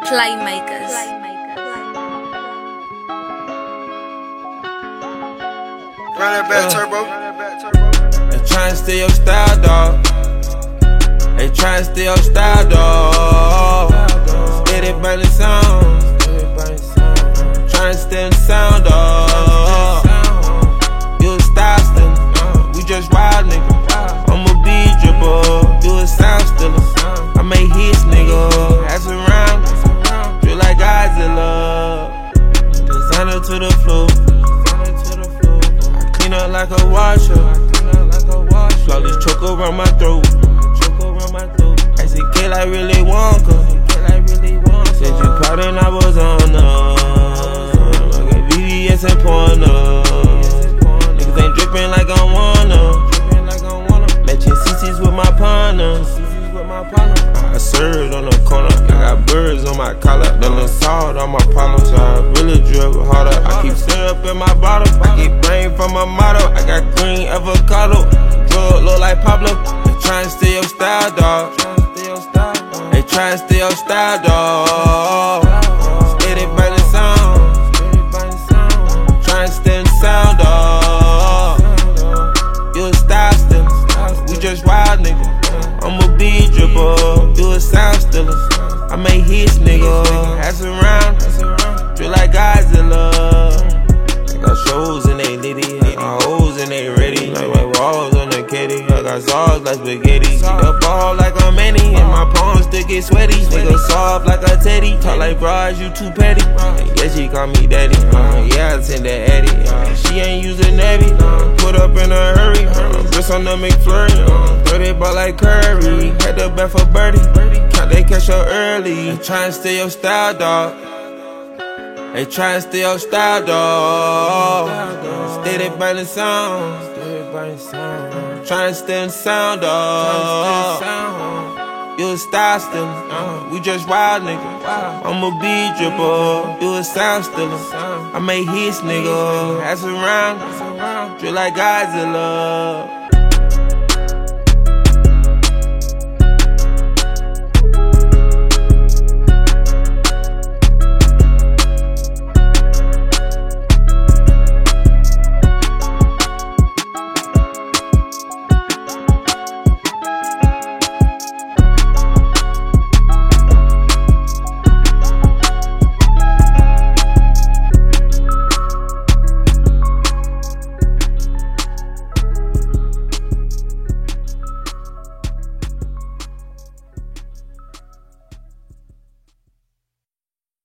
Playmakers. Run that back, turbo. They tryna steal your style, dawg. They tryna steal your style, dawg. Steady burning sound. Tryna steal the sound, dawg. You a style stealer. We just wild, nigga. I'm a beat dripper. You a sound stealer. I make hits, nigga. Ass around. Feel like Godzilla. Designer to the floor. Clean up like a washer. Flawless choke around my throat. ICK like really Wonka. Said you proud and I was on Look at VVS and porno. Niggas ain't dripping like I wanna. Matching CC's with my partners. I served on the corner. I got birds on my collar. Done salt on my problems. So I really drip harder. I keep syrup in my bottle. I keep brain from my motto. I got green avocado. Drug look like Pablo. They tryna steal your style, dawg. They tryna steal your style, dawg. Steady burning sound. Tryna steal the sound, dawg. You a style stealer. We just wild, nigga. I'm a beat dripper. You a sound stealer. I make hits, nigga. Ass around. Feel like Godzilla. I got shows and they litty. I got hoes and they ready. Like white walls on the kitty. I got sauce like spaghetti. Eat up ball like a many. And my palms still get sweaty. Nigga soft like a teddy. Talk like bras, you too petty. Yeah, she call me daddy. Yeah, I send that Eddie. She ain't using Navy. Put up in a hurry. Wrist on the McFlurry. 30 ball like Curry. Had the bet for birdie. Count they catch her early. They tryna steal your style, dawg. They tryna steal your style, dawg. Steady burning sound. Tryna steal the sound, dawg. You a style stealer. We just wild, nigga. I'm a beat dripper. You a sound stealer. I make hits, nigga. Ass around. Feel like Godzilla.